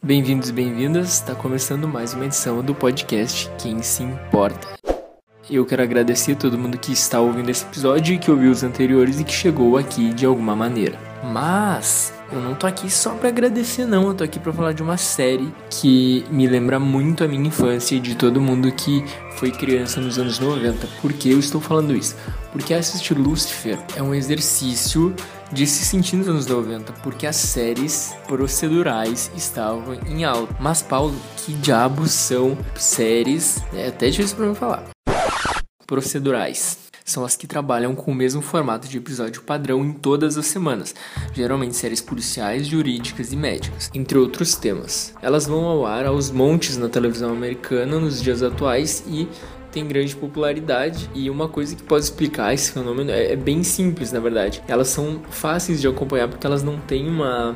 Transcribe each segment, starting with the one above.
Bem-vindos e bem-vindas, está começando mais uma edição do podcast Quem Se Importa. Eu quero agradecer a todo mundo que está ouvindo esse episódio, que ouviu os anteriores e que chegou aqui de alguma maneira. Mas eu não tô aqui só pra agradecer não, eu tô aqui pra falar de uma série que me lembra muito a minha infância e de todo mundo que foi criança nos anos 90. Por que eu estou falando isso? Porque assistir Lucifer é um exercício de se sentir nos anos 90, porque as séries procedurais estavam em alta. Mas Paulo, que diabos são séries? É até difícil pra mim falar. Procedurais são as que trabalham com o mesmo formato de episódio padrão em todas as semanas, geralmente séries policiais, jurídicas e médicas, entre outros temas. Elas vão ao ar aos montes na televisão americana nos dias atuais e tem grande popularidade, e uma coisa que pode explicar esse fenômeno é bem simples, na verdade. Elas são fáceis de acompanhar porque elas não têm uma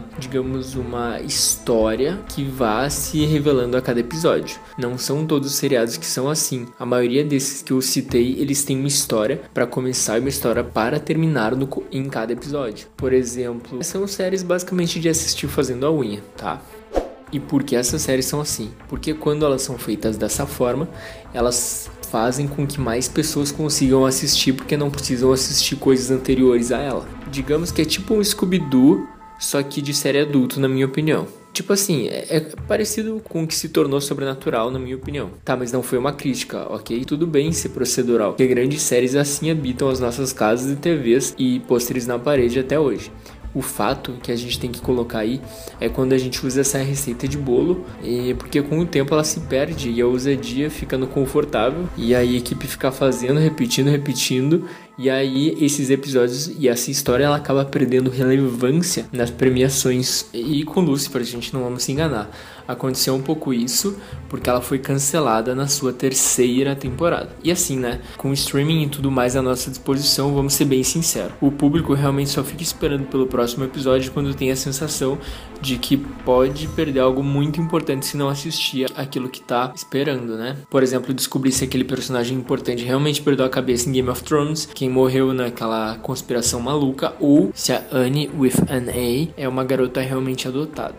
história que vá se revelando a cada episódio. Não são todos os seriados que são assim. A maioria desses que eu citei, eles têm uma história para começar e uma história para terminar em cada episódio. Por exemplo, são séries basicamente de assistir fazendo a unha, tá? E por que essas séries são assim? Porque quando elas são feitas dessa forma, elas fazem com que mais pessoas consigam assistir, porque não precisam assistir coisas anteriores a ela. Digamos que é tipo um Scooby-Doo, só que de série adulto, na minha opinião. Tipo assim, é parecido com o que se tornou Sobrenatural, na minha opinião. Tá, mas não foi uma crítica, ok? Tudo bem ser procedural, porque grandes séries assim habitam as nossas casas e TVs e pôsteres na parede até hoje. O fato que a gente tem que colocar aí é quando a gente usa essa receita de bolo, porque com o tempo ela se perde e a ousadia fica no confortável, e aí a equipe fica fazendo, repetindo, e aí esses episódios e essa história ela acaba perdendo relevância nas premiações. E com Lucifer, a gente não vamos se enganar, aconteceu um pouco isso porque ela foi cancelada na sua terceira temporada. E assim, né, com o streaming e tudo mais à nossa disposição, vamos ser bem sinceros, o público realmente só fica esperando pelo próximo episódio quando tem a sensação de que pode perder algo muito importante se não assistir aquilo que tá esperando, né? Por exemplo, descobrir se aquele personagem importante realmente perdeu a cabeça em Game of Thrones, quem morreu naquela conspiração maluca, ou se a Annie with an A é uma garota realmente adotada.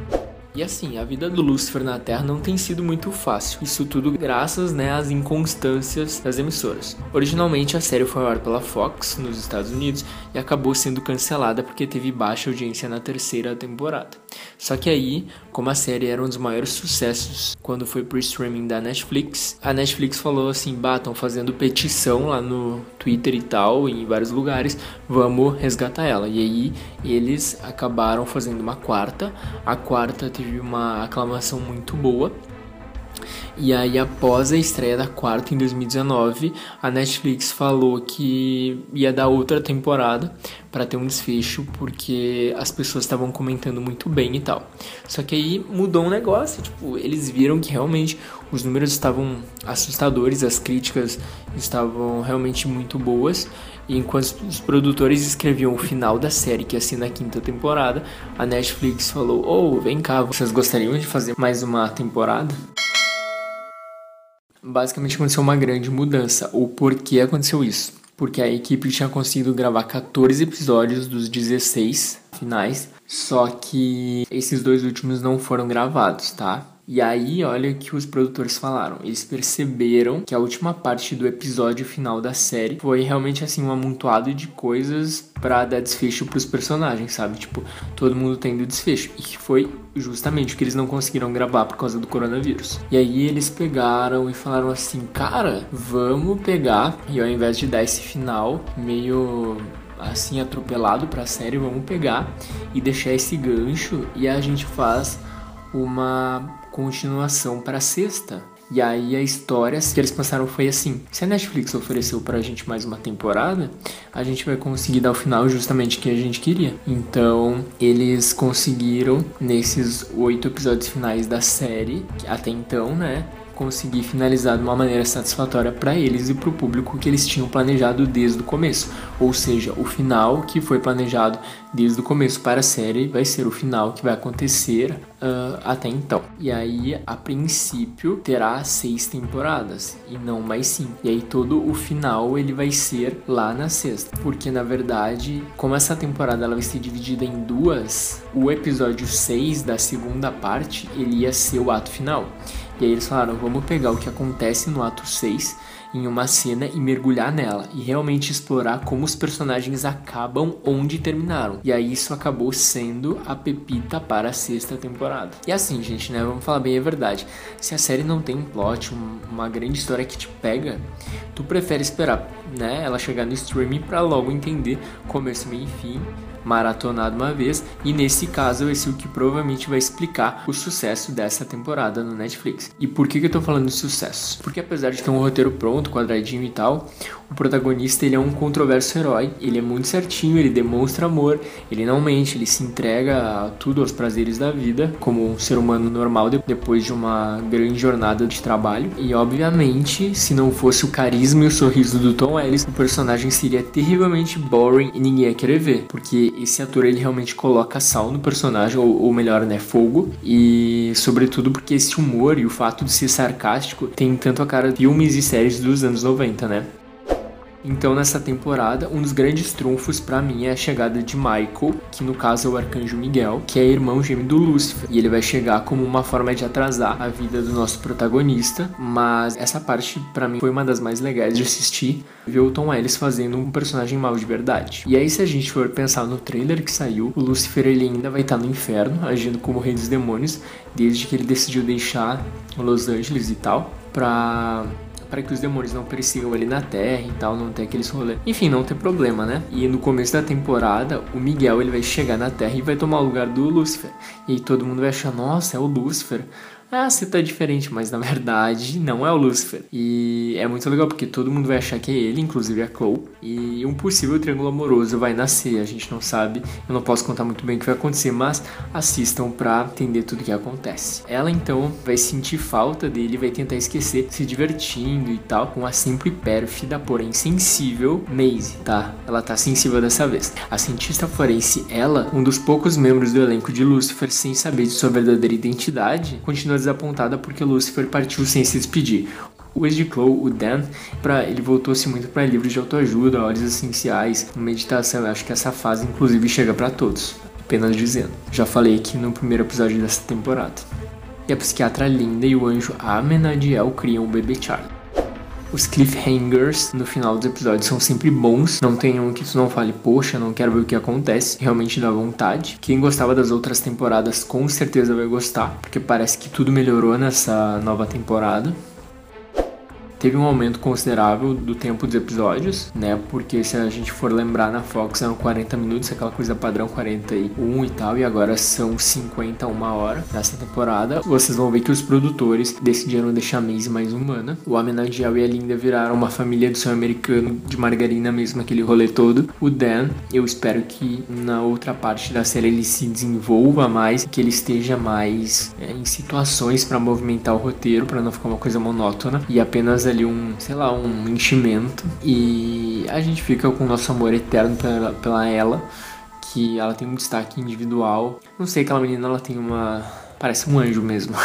E assim, a vida do Lucifer na Terra não tem sido muito fácil. Isso tudo graças, às inconstâncias das emissoras. Originalmente a série foi ao ar pela Fox nos Estados Unidos e acabou sendo cancelada porque teve baixa audiência na terceira temporada. Só que aí, como a série era um dos maiores sucessos quando foi pro streaming da Netflix, a Netflix falou assim: estão fazendo petição lá no Twitter e tal, em vários lugares, vamos resgatar ela. E aí eles acabaram fazendo uma quarta. A quarta teve uma aclamação muito boa. E aí, após a estreia da quarta em 2019, a Netflix falou que ia dar outra temporada para ter um desfecho, porque as pessoas estavam comentando muito bem e tal. Só que aí mudou um negócio, eles viram que realmente os números estavam assustadores, as críticas estavam realmente muito boas. E enquanto os produtores escreviam o final da série, que ia ser na quinta temporada, a Netflix falou: vem cá, vocês gostariam de fazer mais uma temporada? Basicamente aconteceu uma grande mudança. O porquê aconteceu isso? Porque a equipe tinha conseguido gravar 14 episódios dos 16 finais, só que esses dois últimos não foram gravados, tá? E aí, olha o que os produtores falaram. Eles perceberam que a última parte do episódio final da série foi realmente assim um amontoado de coisas pra dar desfecho pros personagens, sabe? Todo mundo tendo desfecho. E foi justamente o que eles não conseguiram gravar por causa do coronavírus. E aí eles pegaram e falaram assim: cara, vamos pegar, e ao invés de dar esse final meio assim atropelado pra série, vamos pegar e deixar esse gancho e a gente faz uma continuação para a sexta. E aí a história que eles passaram foi assim: se a Netflix ofereceu pra gente mais uma temporada, a gente vai conseguir dar o final justamente que a gente queria. Então eles conseguiram, nesses 8 episódios finais da série, até então, conseguir finalizar de uma maneira satisfatória para eles e para o público que eles tinham planejado desde o começo. Ou seja, o final que foi planejado desde o começo para a série vai ser o final que vai acontecer até então. E aí, a princípio, terá 6 temporadas e não mais 5. E aí todo o final ele vai ser lá na sexta. Porque na verdade, como essa temporada ela vai ser dividida em 2, o episódio 6 da segunda parte ele ia ser o ato final. E aí eles falaram, vamos pegar o que acontece no ato 6 em uma cena e mergulhar nela e realmente explorar como os personagens acabam onde terminaram. E aí isso acabou sendo a pepita para a sexta temporada. E assim, gente, né, vamos falar bem a verdade. Se a série não tem um plot, uma grande história que te pega, tu prefere esperar, né, ela chegar no streaming para logo entender começo, meio e fim, maratonado uma vez, e nesse caso vai ser o que provavelmente vai explicar o sucesso dessa temporada no Netflix. E por que eu tô falando de sucesso? Porque apesar de ter um roteiro pronto, quadradinho e tal, o protagonista ele é um controverso herói, ele é muito certinho, ele demonstra amor, ele não mente, ele se entrega a tudo, aos prazeres da vida, como um ser humano normal depois de uma grande jornada de trabalho. E obviamente, se não fosse o carisma e o sorriso do Tom Ellis, o personagem seria terrivelmente boring e ninguém ia querer ver, porque esse ator ele realmente coloca sal no personagem, ou melhor, né, fogo, e sobretudo porque esse humor e o fato de ser sarcástico tem tanto a cara de filmes e séries dos anos 90, né? Então nessa temporada, um dos grandes trunfos pra mim é a chegada de Michael, que no caso é o Arcanjo Miguel, que é irmão gêmeo do Lúcifer, e ele vai chegar como uma forma de atrasar a vida do nosso protagonista, mas essa parte pra mim foi uma das mais legais de assistir, ver o Tom Ellis fazendo um personagem mau de verdade. E aí se a gente for pensar no trailer que saiu, o Lúcifer ele ainda vai estar no inferno, agindo como rei dos demônios, desde que ele decidiu deixar Los Angeles e tal, para que os demônios não persigam ele na Terra e tal, não ter aqueles rolês. Enfim, não ter problema, né? E no começo da temporada, o Miguel ele vai chegar na Terra e vai tomar o lugar do Lúcifer. E aí todo mundo vai achar, nossa, é o Lúcifer. Ah, você tá diferente, mas na verdade não é o Lúcifer. E é muito legal porque todo mundo vai achar que é ele, inclusive a Chloe. E um possível triângulo amoroso vai nascer, a gente não sabe. Eu não posso contar muito bem o que vai acontecer, mas assistam pra entender tudo o que acontece. Ela então vai sentir falta dele, vai tentar esquecer, se divertindo e tal, com a sempre pérfida, porém sensível Maisie, tá? Ela tá sensível dessa vez. A cientista forense, ela, um dos poucos membros do elenco de Lúcifer, sem saber de sua verdadeira identidade, continua desapontada porque Lúcifer partiu sem se despedir. O ex de Chloe, o Dan, ele voltou-se muito para livros de autoajuda, óleos essenciais, meditação. Eu acho que essa fase, inclusive, chega para todos. Apenas dizendo. Já falei aqui no primeiro episódio dessa temporada. E a psiquiatra Linda e o anjo Amenadiel criam o bebê Charlie. Os cliffhangers no final dos episódios são sempre bons. Não tem um que tu não fale, poxa, não quero ver o que acontece. Realmente dá vontade. Quem gostava das outras temporadas com certeza vai gostar, porque parece que tudo melhorou nessa nova temporada. Teve um aumento considerável do tempo dos episódios, né? Porque se a gente for lembrar, na Fox eram 40 minutos, aquela coisa padrão 41 e tal, e agora são 50 uma hora nessa temporada. Vocês vão ver que os produtores decidiram deixar a Maisie mais humana. O Amenadiel e a Linda viraram uma família do sonho americano de margarina mesmo, aquele rolê todo. O Dan, eu espero que na outra parte da série ele se desenvolva mais, que ele esteja mais em situações para movimentar o roteiro, para não ficar uma coisa monótona e apenas ali um enchimento, e a gente fica com o nosso amor eterno pela ela, que ela tem um destaque individual. Não sei, aquela menina, ela tem parece um anjo mesmo.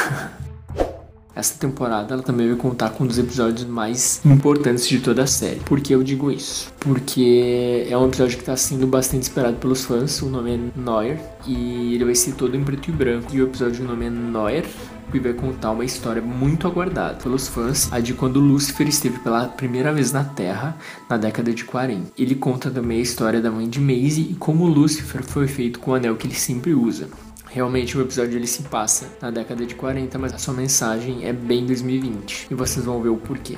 Essa temporada ela também vai contar com um dos episódios mais importantes de toda a série. Por que eu digo isso? Porque é um episódio que está sendo bastante esperado pelos fãs. O nome é Noir e ele vai ser todo em preto e branco. E o episódio, o nome é Noir, e vai contar uma história muito aguardada pelos fãs, a de quando Lúcifer esteve pela primeira vez na Terra, na década de 40. Ele conta também a história da mãe de Maisie e como Lúcifer foi feito com o anel que ele sempre usa. Realmente o episódio ele se passa na década de 40, mas a sua mensagem é bem 2020, e vocês vão ver o porquê.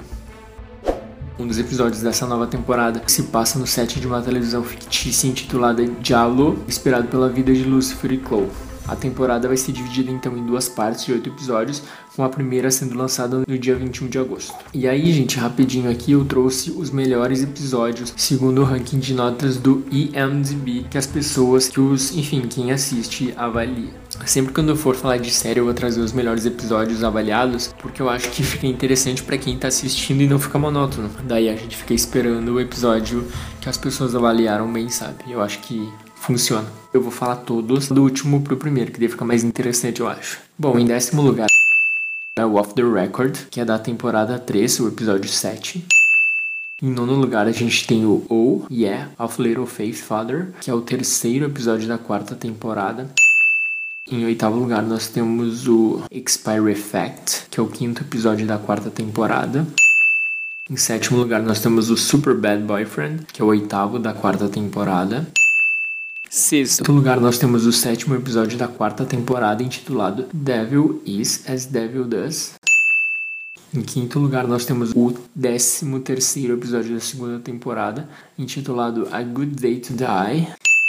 Um dos episódios dessa nova temporada se passa no set de uma televisão fictícia intitulada Diablo, inspirado pela vida de Lúcifer e Chloe. A temporada vai ser dividida então em 2 partes de 8 episódios, com a primeira sendo lançada no dia 21 de agosto. E aí, gente, rapidinho aqui eu trouxe os melhores episódios segundo o ranking de notas do IMDb, que as pessoas, quem assiste, avalia. Sempre quando eu for falar de série, eu vou trazer os melhores episódios avaliados, porque eu acho que fica interessante pra quem tá assistindo e não fica monótono. Daí a gente fica esperando o episódio que as pessoas avaliaram bem, sabe? Eu acho que funciona. Eu vou falar todos do último pro primeiro, que daí fica mais interessante, eu acho. Bom, em 10º lugar é o Off the Record, que é da temporada 3, o episódio 7. Em 9º lugar a gente tem o Oh Yeah of Little Faith Father, que é o 3º episódio da 4ª temporada. Em 8º lugar nós temos o Expire Effect, que é o 5º episódio da 4ª temporada. Em 7º lugar nós temos o Super Bad Boyfriend, que é o 8º da 4ª temporada. Em 6º lugar nós temos o 7º episódio da 4ª temporada, intitulado Devil Is As Devil Does. Em 5º lugar nós temos o 13º episódio da 2ª temporada, intitulado A Good Day to Die.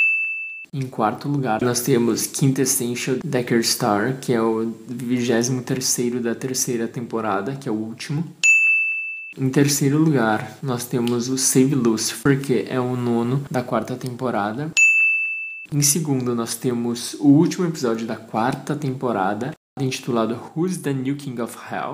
Em 4º lugar nós temos Quintessential Decker Star, que é o 23º da 3ª temporada, que é o último. Em 3º lugar nós temos o Save Lucifer, que é o 9º da 4ª temporada. Em 2º nós temos o último episódio da 4ª temporada, intitulado Who's the New King of Hell?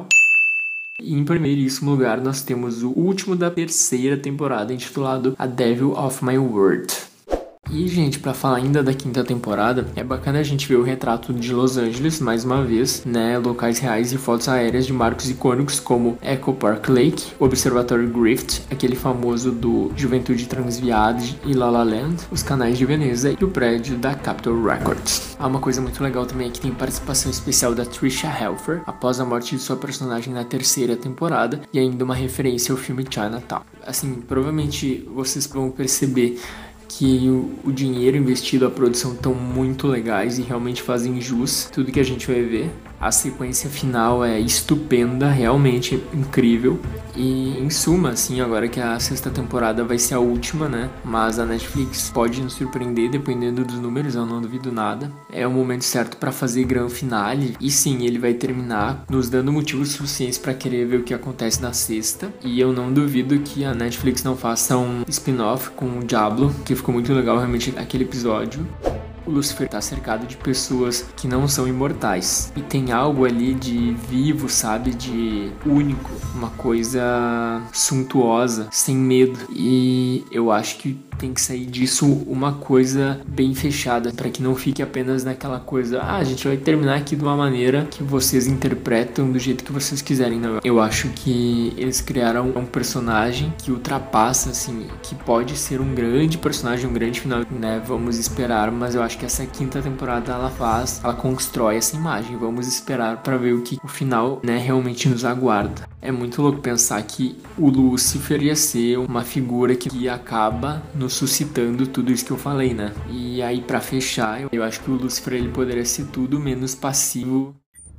E em 1º lugar nós temos o último da 3ª temporada, intitulado A Devil of My Word. E, gente, pra falar ainda da 5ª temporada, é bacana a gente ver o retrato de Los Angeles, mais uma vez, né, locais reais e fotos aéreas de marcos icônicos como Echo Park Lake, Observatório Griffith, aquele famoso do Juventude Transviada e La La Land, os canais de Veneza e o prédio da Capitol Records. Há uma coisa muito legal também é que tem participação especial da Tricia Helfer, após a morte de sua personagem na 3ª temporada, e ainda uma referência ao filme Chinatown. Assim, provavelmente vocês vão perceber que o dinheiro investido, a produção estão muito legais e realmente fazem jus tudo que a gente vai ver. A sequência final é estupenda, realmente incrível. E em suma, assim, agora que a 6ª temporada vai ser a última, né? Mas a Netflix pode nos surpreender dependendo dos números, eu não duvido nada. É o momento certo para fazer grande finale. E sim, ele vai terminar nos dando motivos suficientes para querer ver o que acontece na 6ª. E eu não duvido que a Netflix não faça um spin-off com o Diablo, que ficou muito legal realmente aquele episódio. O Lucifer tá cercado de pessoas que não são imortais. E tem algo ali de vivo, sabe? De único. Uma coisa suntuosa, sem medo. E eu acho que tem que sair disso uma coisa bem fechada, para que não fique apenas naquela coisa, a gente vai terminar aqui de uma maneira que vocês interpretam do jeito que vocês quiserem. Não. Eu acho que eles criaram um personagem que ultrapassa, assim, que pode ser um grande personagem, um grande final, né? Vamos esperar, mas eu acho que essa 5ª temporada ela constrói essa imagem. Vamos esperar para ver o que o final, né, realmente nos aguarda. É muito louco pensar que o Lucifer ia ser uma figura que acaba nos suscitando tudo isso que eu falei, né? E aí, pra fechar, eu acho que o Lucifer ele poderia ser tudo menos passivo.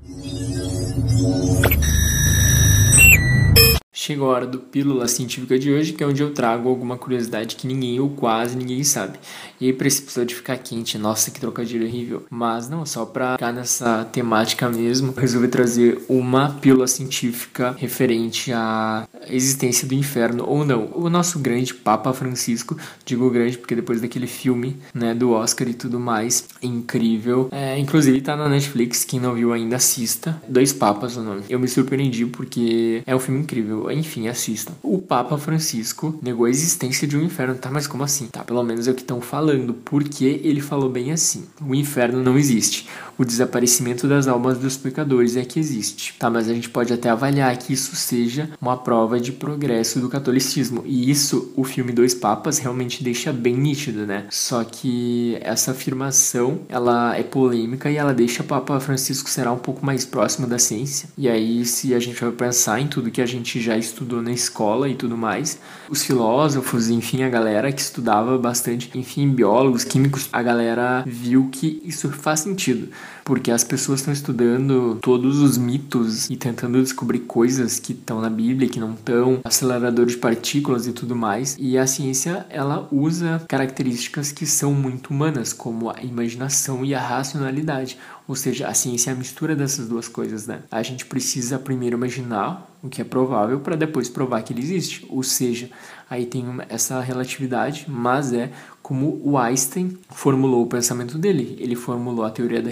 Chegou a hora do Pílula Científica de hoje, que é onde eu trago alguma curiosidade que ninguém ou quase ninguém sabe. E aí, pra esse episódio ficar quente, nossa, que trocadilho horrível. Mas não, só pra ficar nessa temática mesmo, eu resolvi trazer uma pílula científica referente à existência do inferno, ou não. O nosso grande Papa Francisco, digo grande porque depois daquele filme, né, do Oscar e tudo mais, incrível. Inclusive tá na Netflix, quem não viu ainda assista. Dois Papas o nome. Eu me surpreendi porque é um filme incrível. Enfim, assistam. O Papa Francisco negou a existência de um inferno. Tá, mas como assim? Tá, pelo menos é o que estão falando. Porque ele falou bem assim. O inferno não existe. O desaparecimento das almas dos pecadores é que existe. Tá, mas a gente pode até avaliar que isso seja uma prova de progresso do catolicismo. E isso, o filme Dois Papas realmente deixa bem nítido, né? Só que essa afirmação, ela é polêmica e ela deixa o Papa Francisco será um pouco mais próximo da ciência. E aí, se a gente vai pensar em tudo que a gente já estudou na escola e tudo mais, os filósofos, enfim, a galera que estudava bastante, enfim, biólogos, químicos, a galera viu que isso faz sentido, porque as pessoas estão estudando todos os mitos e tentando descobrir coisas que estão na Bíblia, que não estão, acelerador de partículas e tudo mais, e a ciência, ela usa características que são muito humanas, como a imaginação e a racionalidade. Ou seja, a ciência é a mistura dessas duas coisas, né? A gente precisa primeiro imaginar o que é provável para depois provar que ele existe. Ou seja, aí tem essa relatividade, mas é como o Einstein formulou o pensamento dele. Ele formulou a teoria da relatividade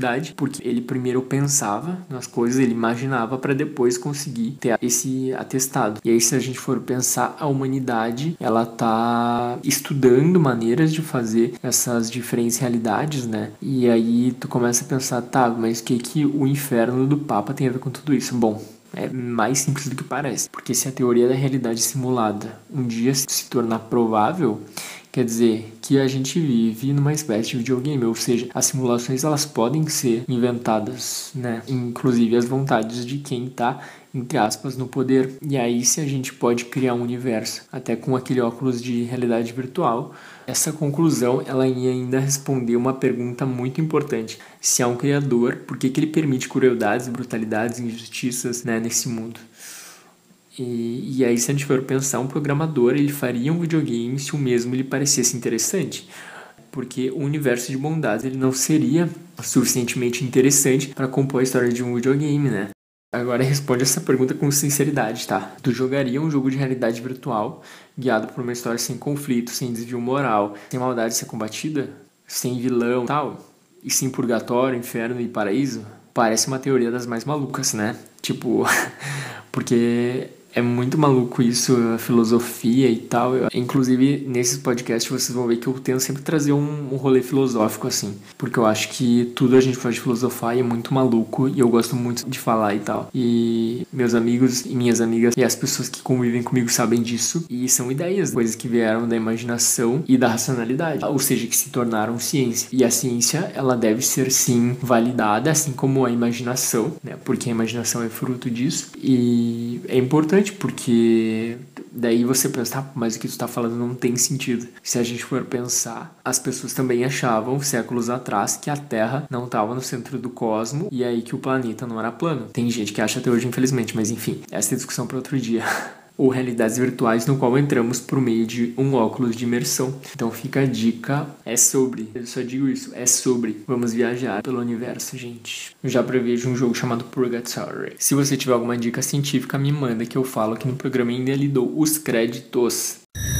realidade, porque ele primeiro pensava nas coisas, ele imaginava para depois conseguir ter esse atestado. E aí, se a gente for pensar, a humanidade, ela tá estudando maneiras de fazer essas diferentes realidades, né? E aí tu começa a pensar, tá, mas o que o inferno do Papa tem a ver com tudo isso? Bom, é mais simples do que parece, porque se a teoria da realidade simulada um dia se tornar provável, quer dizer que a gente vive numa espécie de videogame, ou seja, as simulações elas podem ser inventadas, né? Inclusive as vontades de quem está, entre aspas, no poder. E aí, se a gente pode criar um universo, até com aquele óculos de realidade virtual, essa conclusão ela ia ainda responder uma pergunta muito importante. Se há um criador, por que ele permite crueldades, brutalidades, injustiças, né, nesse mundo? E aí, se a gente for pensar, um programador ele faria um videogame se o mesmo lhe parecesse interessante, porque o universo de bondades ele não seria suficientemente interessante para compor a história de um videogame, né? Agora responde essa pergunta com sinceridade, tá? Tu jogaria um jogo de realidade virtual guiado por uma história sem conflito, sem desvio moral, sem maldade ser combatida, sem vilão, tal, e sem purgatório, inferno e paraíso? Parece uma teoria das mais malucas, né? Tipo, porque é muito maluco isso, a filosofia e tal. Inclusive, nesses podcasts vocês vão ver que eu tento sempre trazer um rolê filosófico, assim. Porque eu acho que tudo a gente pode filosofar e é muito maluco. E eu gosto muito de falar e tal. E meus amigos e minhas amigas e as pessoas que convivem comigo sabem disso. E são ideias, coisas que vieram da imaginação e da racionalidade. Ou seja, que se tornaram ciência. E a ciência, ela deve ser, sim, validada, assim como a imaginação, né? Porque a imaginação é fruto disso. E é importante porque daí você pensa, tá, mas o que tu tá falando não tem sentido. Se a gente for pensar, as pessoas também achavam, séculos atrás, que a Terra não estava no centro do cosmos e aí que o planeta não era plano. Tem gente que acha até hoje, infelizmente, mas enfim, essa é discussão para outro dia. Ou realidades virtuais no qual entramos por meio de um óculos de imersão. Então fica a dica, eu só digo isso, é sobre, vamos viajar pelo universo, gente. Eu já prevejo um jogo chamado Purgatory. Se você tiver alguma dica científica, me manda que eu falo aqui no programa e ainda lhe dou os créditos.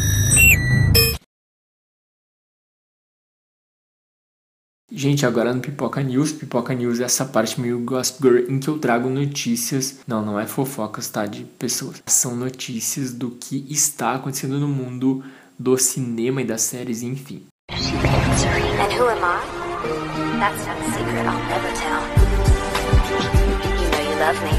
Gente, agora no Pipoca News. Pipoca News é essa parte meio Gossip Girl em que eu trago notícias. Não é fofocas, tá? De pessoas. São notícias do que está acontecendo no mundo do cinema e das séries, enfim. And who am I? That's not a secret I'll never tell. You know you love me.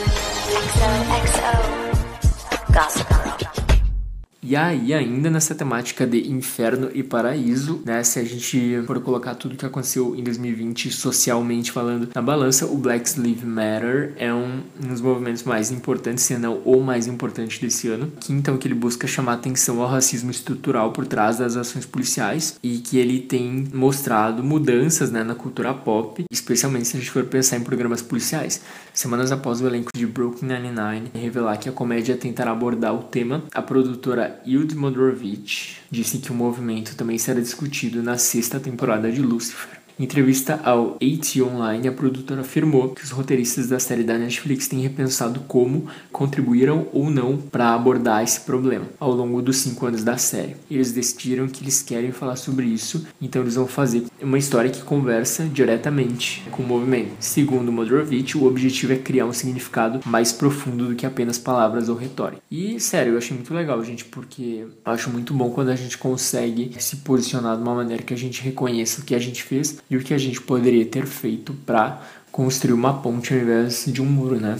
XOXO. Gossip Girl. E aí, ainda nessa temática de inferno e paraíso, né? Se a gente for colocar tudo que aconteceu em 2020 socialmente falando na balança, o Black Lives Matter é um dos movimentos mais importantes, se não o mais importante desse ano, que então que ele busca chamar atenção ao racismo estrutural por trás das ações policiais e que ele tem mostrado mudanças, né, na cultura pop, especialmente se a gente for pensar em programas policiais. Semanas após o elenco de Brooklyn Nine-Nine revelar que a comédia tentará abordar o tema, a produtora Yud Modrovich disse que o movimento também será discutido na 6ª temporada de Lucifer. Em entrevista ao AT Online, a produtora afirmou que os roteiristas da série da Netflix têm repensado como contribuíram ou não para abordar esse problema ao longo dos 5 anos da série. Eles decidiram que eles querem falar sobre isso, então eles vão fazer uma história que conversa diretamente com o movimento. Segundo Modrovich, o objetivo é criar um significado mais profundo do que apenas palavras ou retórica. E, sério, eu achei muito legal, gente, porque eu acho muito bom quando a gente consegue se posicionar de uma maneira que a gente reconheça o que a gente fez e o que a gente poderia ter feito para construir uma ponte ao invés de um muro, né?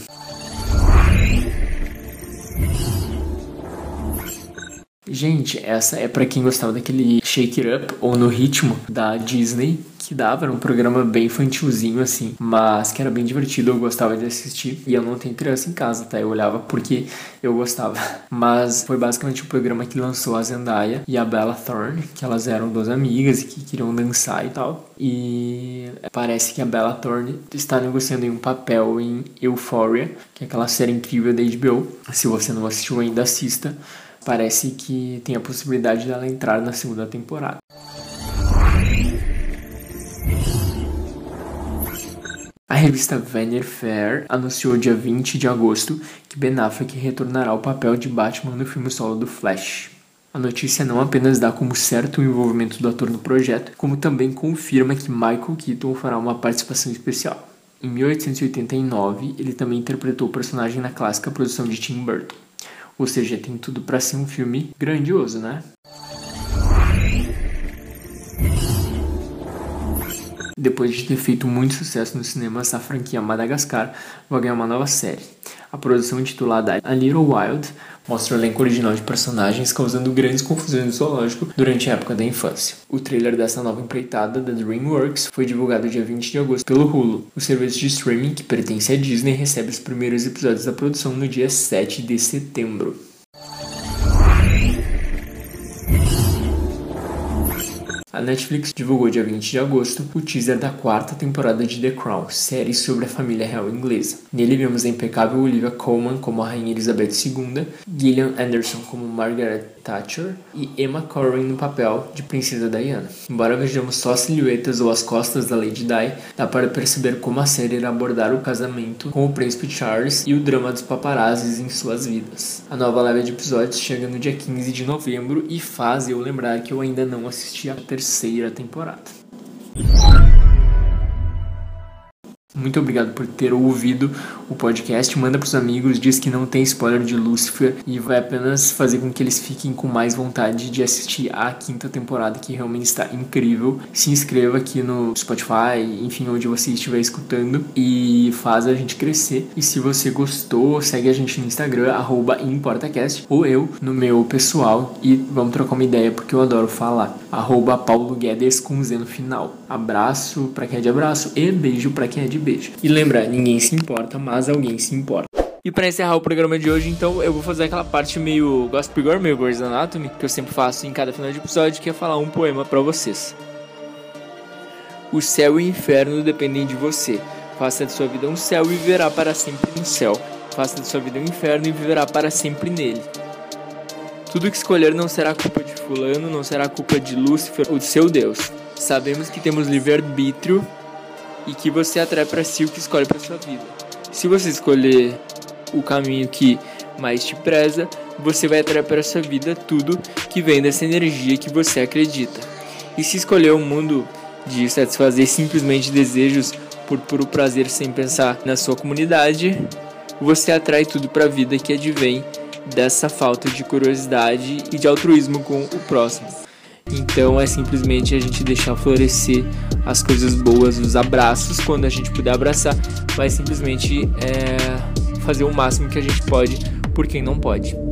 Gente, essa é pra quem gostava daquele Shake It Up ou No Ritmo da Disney, que dava, era um programa bem infantilzinho assim, mas que era bem divertido, eu gostava de assistir. E eu não tenho criança em casa, tá? Eu olhava porque eu gostava. Mas foi basicamente o programa que lançou a Zendaya e a Bella Thorne, que elas eram 2 amigas e que queriam dançar e tal. E parece que a Bella Thorne está negociando um papel em Euphoria, que é aquela série incrível da HBO. Se você não assistiu ainda, assista. Parece que tem a possibilidade dela entrar na 2ª temporada. A revista Vanity Fair anunciou dia 20 de agosto que Ben Affleck retornará ao papel de Batman no filme solo do Flash. A notícia não apenas dá como certo o envolvimento do ator no projeto, como também confirma que Michael Keaton fará uma participação especial. Em 1889, ele também interpretou o personagem na clássica produção de Tim Burton. Ou seja, tem tudo para ser um filme grandioso, né? Depois de ter feito muito sucesso nos cinemas, a franquia Madagascar vai ganhar uma nova série. A produção, intitulada A Little Wild, mostra o elenco original de personagens causando grandes confusões no zoológico durante a época da infância. O trailer dessa nova empreitada da DreamWorks foi divulgado dia 20 de agosto pelo Hulu. O serviço de streaming, que pertence à Disney, recebe os primeiros episódios da produção no dia 7 de setembro. A Netflix divulgou dia 20 de agosto o teaser da 4ª temporada de The Crown, série sobre a família real inglesa. Nele vemos a impecável Olivia Colman como a Rainha Elizabeth II, Gillian Anderson como Margaret Thatcher e Emma Corrin no papel de Princesa Diana. Embora vejamos só as silhuetas ou as costas da Lady Di, dá para perceber como a série irá abordar o casamento com o príncipe Charles e o drama dos paparazzis em suas vidas. A nova leva de episódios chega no dia 15 de novembro e faz eu lembrar que eu ainda não assisti a terceira temporada. Muito obrigado por ter ouvido o podcast. Manda pros amigos, diz que não tem spoiler de Lucifer e vai apenas fazer com que eles fiquem com mais vontade de assistir a 5ª temporada, que realmente está incrível. Se inscreva aqui no Spotify, enfim, onde você estiver escutando, e faz a gente crescer. E se você gostou, segue a gente no Instagram, @importacast, ou eu no meu pessoal, e vamos trocar uma ideia porque eu adoro falar, @pauloguedes com Z no final. Abraço pra quem é de abraço e beijo pra quem é de beijo. E lembra, ninguém se importa, mas alguém se importa. E pra encerrar o programa de hoje, então, eu vou fazer aquela parte meio Gossip Girl, meio Grey's Anatomy, que eu sempre faço em cada final de episódio, que é falar um poema pra vocês. O céu e o inferno dependem de você. Faça de sua vida um céu e viverá para sempre no céu. Faça de sua vida um inferno e viverá para sempre nele. Tudo que escolher não será culpa de fulano, não será culpa de Lúcifer ou de seu Deus. Sabemos que temos livre-arbítrio e que você atrai para si o que escolhe para sua vida. Se você escolher o caminho que mais te preza, você vai atrair para sua vida tudo que vem dessa energia que você acredita. E se escolher um mundo de satisfazer simplesmente desejos por puro prazer sem pensar na sua comunidade, você atrai tudo para a vida que advém dessa falta de curiosidade e de altruísmo com o próximo. Então é simplesmente a gente deixar florescer as coisas boas, os abraços, quando a gente puder abraçar, mas simplesmente fazer o máximo que a gente pode por quem não pode.